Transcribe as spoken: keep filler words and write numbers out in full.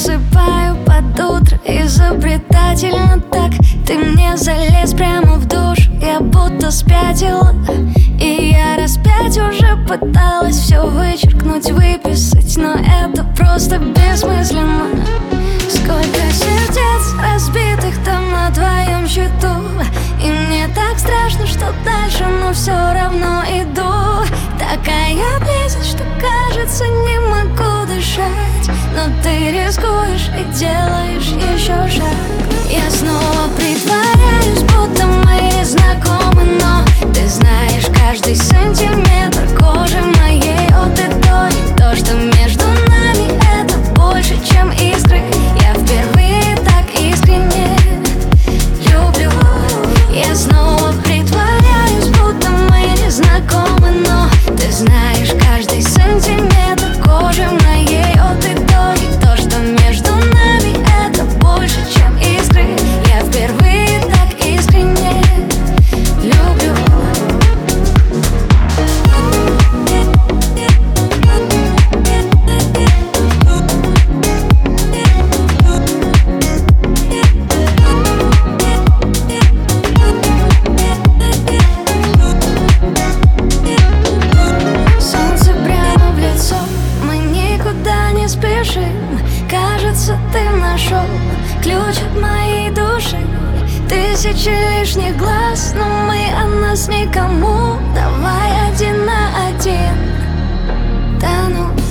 засыпаю под утро, изобретательно так. Ты мне залез прямо в душ, я будто спятила. И я раз пять уже пыталась все вычеркнуть, выписать, но это просто бессмысленно. Сколько сердец разбитых там на твоем счету, и мне так страшно, что дальше, но все равно иду. Такая близость, что кажется, не могу дышать, но ты рискуешь и делаешь еще шаг. Я снова притворяюсь, будто мы не знакомы, но ты знаешь каждый сантиметр кожи моей от и до. И то, что между нами, это больше, чем искры. Я впервые так искренне люблю. Я снова притворяюсь, будто мы не знакомы, но ты знаешь каждый сантиметр кожи моей от и до. И то, что между нами, это больше, чем искры. Я впервые так искренне люблю. Солнце прямо в лицо, мы никуда не спешим. Кажется, ты нашел ключ от моей души. Тысячи лишних глаз, но мы о нас никому. Давай один на один. Да ну